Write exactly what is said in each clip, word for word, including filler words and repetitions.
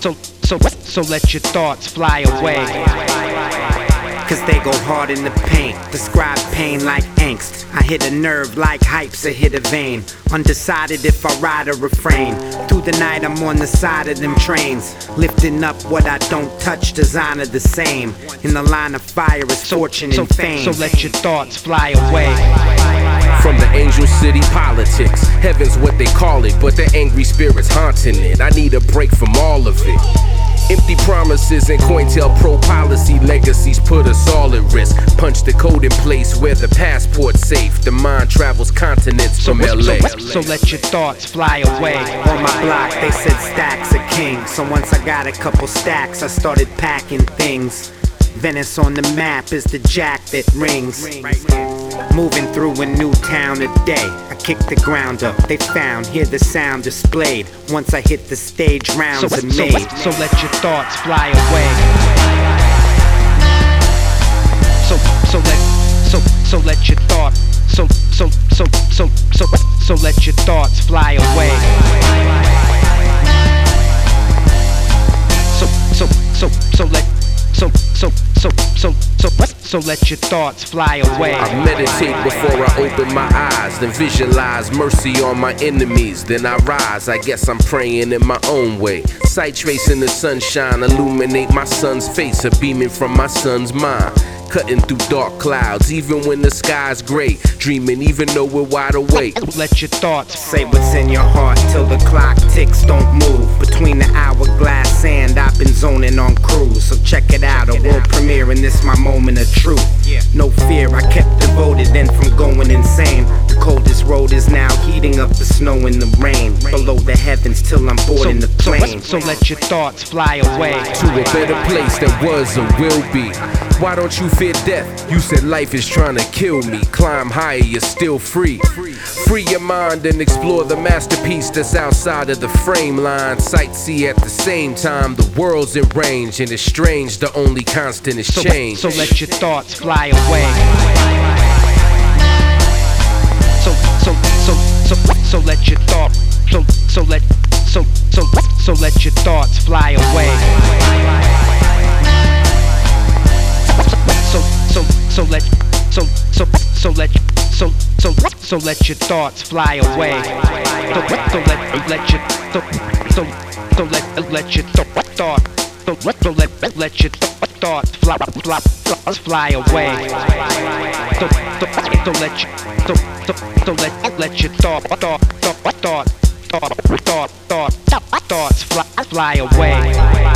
So, so, so let your thoughts fly away. Cause they go hard in the paint, describe pain like angst. I hit a nerve like hypes, I hit a vein. Undecided if I ride or refrain. Through the night I'm on the side of them trains, lifting up what I don't touch, designer the same. In the line of fire is fortune so, and fame. So let your thoughts fly away. From the angel city politics, heaven's what they call it, but the angry spirits haunting it. I need a break from all of it. Empty promises and COINTELPRO policy legacies put us all at risk. Punch the code in place where the passport's safe. The mind travels continents from so, L A. So, so let your thoughts fly away. On my block they said stacks are king, so once I got a couple stacks I started packing things. Venice on the map is the jack that rings. Moving through a new town today, I kick the ground up. They found, hear the sound displayed. Once I hit the stage, rounds so, are made. So, so let your thoughts fly away. So, so let, so, so let your thoughts, so, so, so, so, so, so let your thoughts fly away. So, so, so, so let. So, so, so, so, so, so let your thoughts fly away. I meditate before I open my eyes, then visualize mercy on my enemies. Then I rise, I guess I'm praying in my own way. Sight tracing the sunshine, illuminate my son's face, a beaming from my son's mind. Cutting through dark clouds, even when the sky's gray. Dreaming even though we're wide awake. Let your thoughts say what's in your heart till the clock ticks, don't move. Between the hourglass sand, I've been zoning on cruise. So check it out, a world premiere and this my moment of truth. No fear, I kept devoted then from going insane. The coldest road is now heating up the snow and the rain. Below the heavens till I'm boarding the plane. So, so let your thoughts fly away. To a better place that was or will be. Why don't you fear death? You said life is trying to kill me. Climb higher, you're still free. Free your mind and explore the masterpiece that's outside of the frame line. Sightsee at the same time, the world's in range. And it's strange, the only constant is change. So, so let your thoughts fly away. So, so, so, so, so let your thoughts, so, so let, so, so, so let your thoughts fly away. So, so, so let, so, so, so let, so, so, so let your thoughts fly away. So, so let, let your, so, so, so let, let your thought, so, so let, let your thoughts fly, fly, fly, fly away. So, so, so let you, so, so, so let, let your thought, thought, thought, thought, thought, thought, thought, thoughts fly, fly away.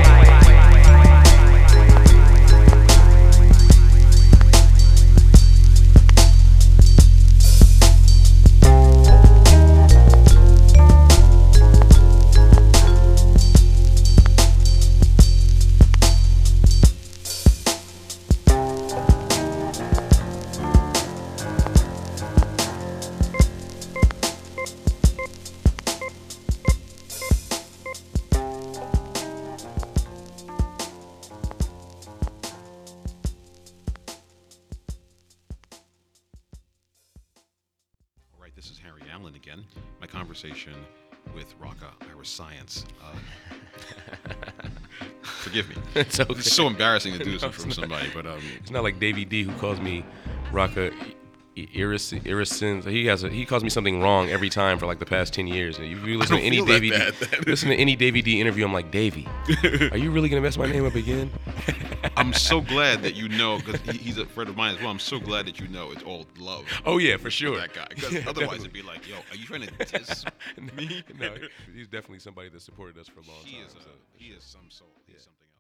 This is Harry Allen again. My conversation with Rocka Iriscience. Uh, forgive me. It's okay. It's so embarrassing to do this No, in front of not. somebody, but um, It's not like Davey D who calls me Rocka Iris Irisins. He has a, he calls me something wrong every time for like the past ten years. And if you listen to don't any feel that Davey D, bad, then. listen to any Davey D interview, I'm like, Davey, are you really gonna mess my name up again? I'm so glad that you know, because he, he's a friend of mine as well. I'm so glad that you know it's all love. Oh yeah, for sure. That guy, because Yeah, otherwise definitely. it'd be like, yo, are you trying to diss me? No, he's definitely somebody that supported us for a long He time. is, a, so. he is some soul. He's Yeah. something.